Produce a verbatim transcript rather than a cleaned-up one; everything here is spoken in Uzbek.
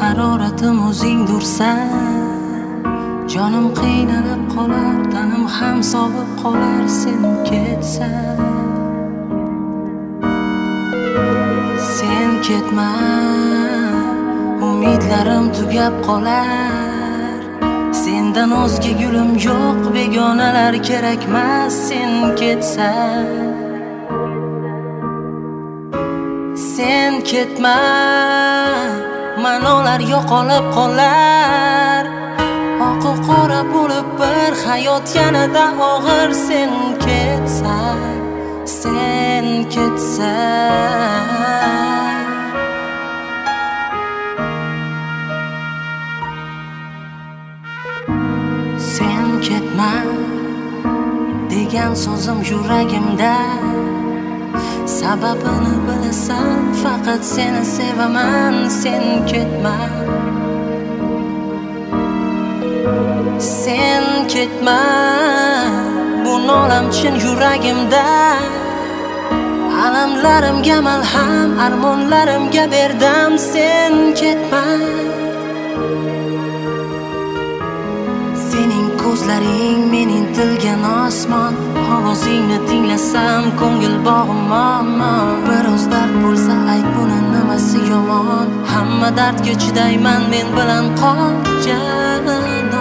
haroratim o'zingdursan. Jonim qiynalib qolar, tanim ham sovib qolar sen ketsan. Sen ketma, umidlarim tugab qolar. Sendan o'zga gulim yo'q, begonalar kerakmas sen ketsan. Sen ketma, ma'nolar yo'qolib qolar. Oqu qora bo'lib bir hayot yanada og'ir sen ketsan, sen ketsan. Sen ketma degan so'zim yuragimda, sababini bilasan, faqat seni sevaman. Sen ketma, sen ketma, bu nolam chin yuragimda. Alamlarimga malham, armonlarimga berdim. Sen ketma, sening ko'zlaring men intilgan osmon. Ovozingni tinglasam ko'ngil bog'im omon. Biroz dard bo'lsa ayt, buni nimasi yomon. Hamma dardga chidayman, men bilan qol janan.